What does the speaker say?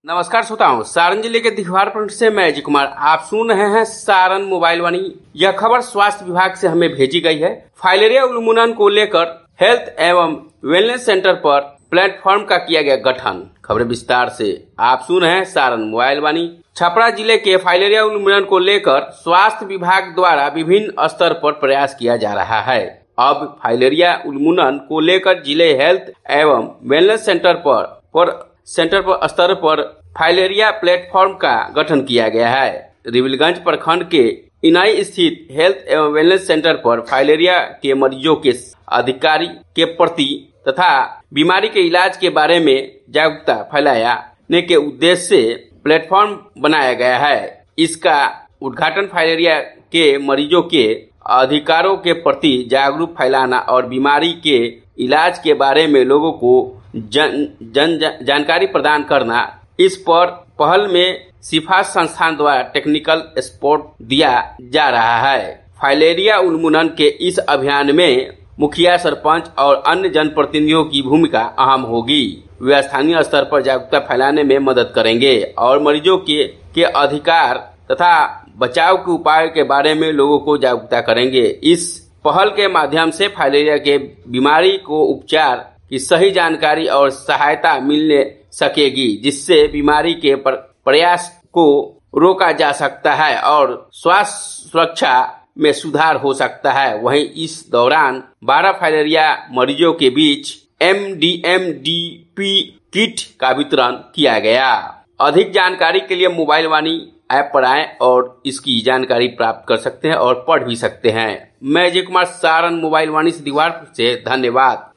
नमस्कार श्रोताओं, सारण जिले के दिघवार प्रखंड से मैं अजय कुमार आप सुन रहे हैं सारण मोबाइल वाणी। यह खबर स्वास्थ्य विभाग से हमें भेजी गई है। फाइलेरिया उन्मूलन को लेकर हेल्थ एवं वेलनेस सेंटर पर प्लेटफॉर्म का किया गया गठन। खबरें विस्तार से आप सुन रहे हैं सारण मोबाइल वाणी। छपरा जिले के फाइलेरिया उन्मूलन को लेकर स्वास्थ्य विभाग द्वारा विभिन्न स्तर पर प्रयास किया जा रहा है। अब फाइलेरिया उन्मूलन को लेकर जिले हेल्थ एवं वेलनेस सेंटर पर स्तर पर फाइलेरिया प्लेटफॉर्म का गठन किया गया है। रिविलगंज प्रखंड के इनाई स्थित हेल्थ एवं वेलनेस सेंटर पर फाइलेरिया के मरीजों के अधिकारी के प्रति तथा बीमारी के इलाज के बारे में जागरूकता फैलाने के उद्देश्य से प्लेटफॉर्म बनाया गया है। इसका उद्घाटन फाइलेरिया के मरीजों के अधिकारों के प्रति जागरूक फैलाना और बीमारी के इलाज के बारे में लोगों को जानकारी प्रदान करना। इस पर पहल में सिफास संस्थान द्वारा टेक्निकल सपोर्ट दिया जा रहा है। फाइलेरिया उन्मूलन के इस अभियान में मुखिया, सरपंच और अन्य जनप्रतिनिधियों की भूमिका अहम होगी। वे स्थानीय स्तर पर जागरूकता फैलाने में मदद करेंगे और मरीजों के अधिकार तथा बचाव के उपाय के बारे में लोगों को जागरूकता करेंगे। इस पहल के माध्यम से फाइलेरिया के बीमारी को उपचार की सही जानकारी और सहायता मिलने सकेगी, जिससे बीमारी के प्रयास को रोका जा सकता है और स्वास्थ्य सुरक्षा में सुधार हो सकता है। वहीं इस दौरान 12 फाइलेरिया मरीजों के बीच MDMDP किट का वितरण किया गया। अधिक जानकारी के लिए मोबाइल वाणी ऐप पर आएं और इसकी जानकारी प्राप्त कर सकते हैं और पढ़ भी सकते हैं। मैं अजय कुमार, सारण मोबाइल वाणी से दिघवार से, धन्यवाद।